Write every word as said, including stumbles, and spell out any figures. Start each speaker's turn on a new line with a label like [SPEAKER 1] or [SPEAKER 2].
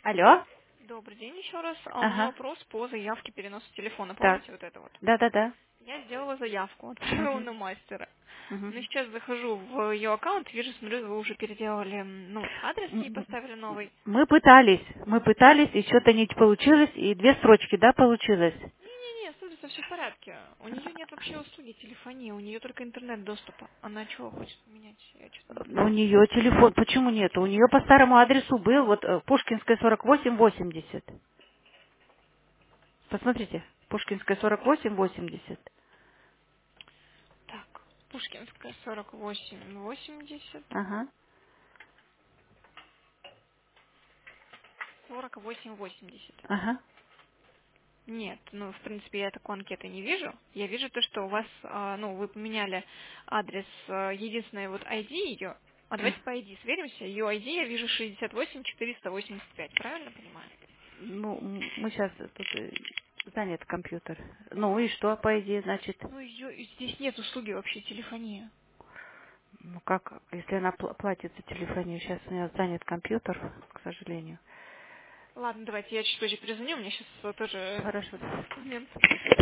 [SPEAKER 1] Алло?
[SPEAKER 2] Добрый день еще раз. А у меня
[SPEAKER 1] Ага.
[SPEAKER 2] вопрос по заявке переноса телефона.
[SPEAKER 1] Так.
[SPEAKER 2] Помните вот это вот?
[SPEAKER 1] Да-да-да.
[SPEAKER 2] Я сделала заявку, отправила
[SPEAKER 1] Мгм.
[SPEAKER 2] на мастера.
[SPEAKER 1] Мгм.
[SPEAKER 2] Но сейчас захожу в ее аккаунт, вижу, смотрю, вы уже переделали, м, ну, адрес
[SPEAKER 1] М,
[SPEAKER 2] ей
[SPEAKER 1] м,
[SPEAKER 2] поставили новый.
[SPEAKER 1] Мы пытались, мы пытались, и что-то не получилось, и две строчки, да, получилось?
[SPEAKER 2] Не-не-не, с адресом все в порядке. У нее нет вообще услуги телефонии, у нее только интернет-доступа. Она чего хочет поменять? Я что-то не
[SPEAKER 1] У
[SPEAKER 2] понимаю.
[SPEAKER 1] нее телефон, почему нет? У нее по старому адресу был, вот, э, Пушкинская сорок восемь восемьдесят. Посмотрите, Пушкинская сорок восемь восемьдесят.
[SPEAKER 2] Так, Пушкинская сорок восемь восемьдесят,
[SPEAKER 1] Ага.
[SPEAKER 2] сорок восемь восемьдесят.
[SPEAKER 1] Ага.
[SPEAKER 2] Нет, ну, в принципе, я такой анкеты не вижу. Я вижу то, что у вас, а, ну, вы поменяли адрес, а, единственное, вот ай ди ее. А
[SPEAKER 1] М,
[SPEAKER 2] давайте по ай ди сверимся. Ее ай ди я вижу шестьдесят восемь четыреста восемьдесят пять, правильно понимаю?
[SPEAKER 1] Ну, м, мы сейчас тут э, занят компьютер. Ну и что, по идее, значит?
[SPEAKER 2] Ну, ее здесь нет услуги вообще телефонии.
[SPEAKER 1] Ну как, если она пла- платит за телефонию, сейчас у меня занят компьютер, к сожалению.
[SPEAKER 2] Ладно, давайте я чуть позже перезвоню, у меня сейчас тоже
[SPEAKER 1] Хорошо.
[SPEAKER 2] момент.